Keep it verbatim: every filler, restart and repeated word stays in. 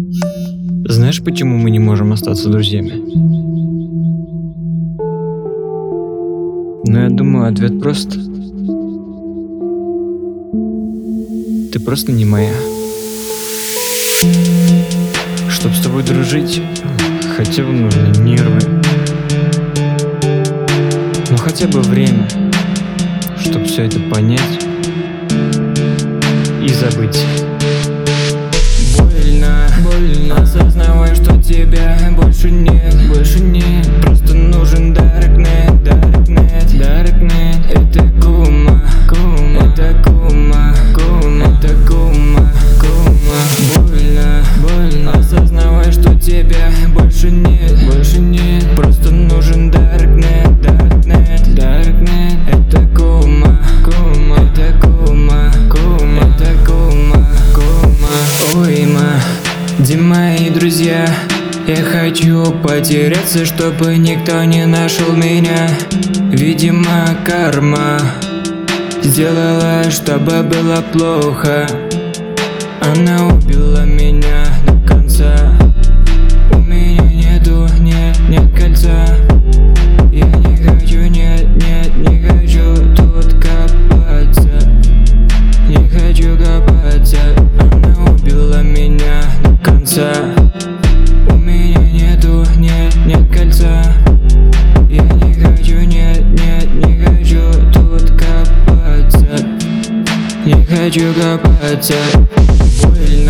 Знаешь, почему мы не можем остаться друзьями? Ну, я думаю, ответ прост. Ты просто не моя. Чтоб с тобой дружить, хотя бы нужны нервы. Ну хотя бы время, чтоб все это понять и забыть. Больно, больно осознавай, что тебя больше нет, больше нет. Просто нужен Darknet, Darknet, Darknet. Это кума, кума, это кума, кума, это кума, кума. Больно, больно осознавай, что тебя больше нет, больше нет. Просто нужен Darknet, Darknet, Darknet. Это кума, кума, это кума, кума, это кума, кума. Ой, ма, где мои друзья? Я хочу потеряться, чтобы никто не нашел меня. Видимо, карма сделала, чтобы было плохо. Она убила меня до конца. У меня нету, нет, нет кольца. Я не хочу, нет, нет, не хочу тут копаться. Не хочу копаться. Она убила меня до конца. У меня нету, нет, нет кольца. Я не хочу, нет, нет, не хочу тут копаться. Не хочу копаться. Больно.